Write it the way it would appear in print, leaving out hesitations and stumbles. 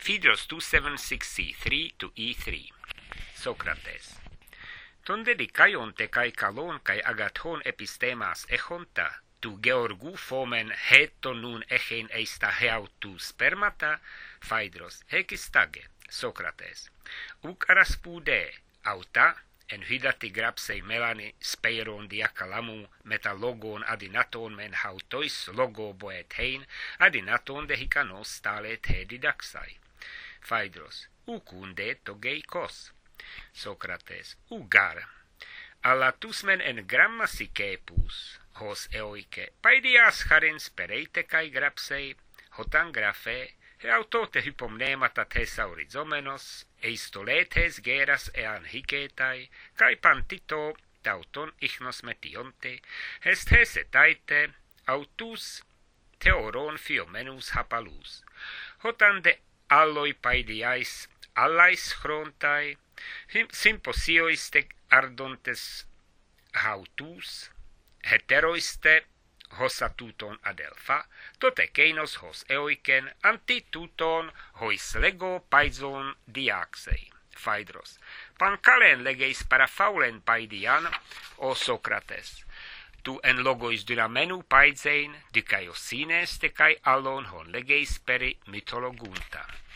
Phaedrus 276c3 to e3. Socrates. Tonde dikaionte kai kalon kai agathon epistemas echonta, tu georgu fomen heto nun echein eista heautu spermata, Phaedros, hekistage, Socrates. Ukaraspude, auta, en hydati grapsei melani speiron diakalamu metalogon adinaton men hautois logo boethein adinaton de hikanos stale te didaxai. Phaedros, ukunde togeikos. Socrates, ugar. Alatusmen en gramma sikepus, hos eoike, paidias charens pereite kai grapsei, hotan grafe, autote hypomnemata thesaurizomenos, eistoletes geras ean hicetai, kai pantito tauton ichnos metionte, est hesetaite, autus theoron phiomenus hapalus, hotan de alloi paidiais, allais chrontai, symposioiste ardontes hautus, heteroiste hosatuton adelpha, tote keinos hos eoiken antituton hois lego paizon diaxei. Phaedros, pancalen legeis para faulen paidian, o Socrates. Tu en logois dynamenu paizein, dicaiosines te kai allon hon legeis peri mythologunta.